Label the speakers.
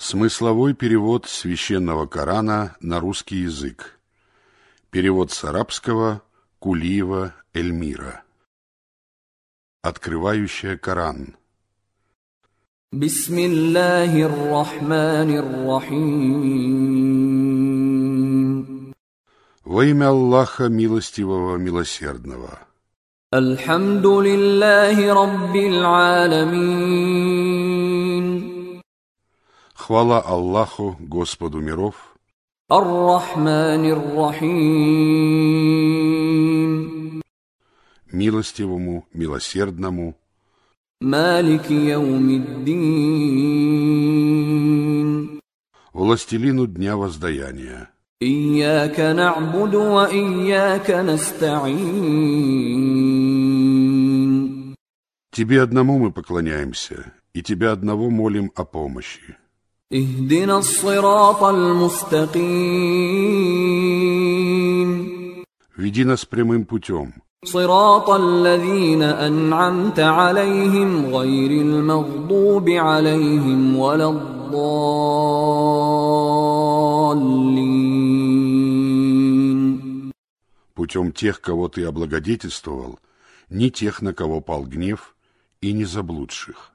Speaker 1: Смысловой перевод Священного Корана на русский язык. Перевод с арабского Кулиева Эльмира. Открывающая Коран.
Speaker 2: Бисмиллахир-рахманир-рахим.
Speaker 1: Во имя Аллаха Милостивого Милосердного.
Speaker 2: Альхамдулиллахи раббил аламин.
Speaker 1: Хвала Аллаху, Господу миров.
Speaker 2: Ар-Рахманир-рахим.
Speaker 1: Милостивому, милосердному.
Speaker 2: Малики яумиддин.
Speaker 1: Властелину дня воздаяния.
Speaker 2: Ияка на'буду ва ияка наста'ин.
Speaker 1: Тебе одному мы поклоняемся, и Тебя одного молим о помощи.
Speaker 2: اهدنا الصراط المستقيم.
Speaker 1: Веди нас прямым путем.
Speaker 2: صراط الذين أنعمت عليهم غير المغضوب عليهم ولا الضالين.
Speaker 1: Путем тех, кого Ты облагодетельствовал, не тех, на кого пал гнев, и не заблудших.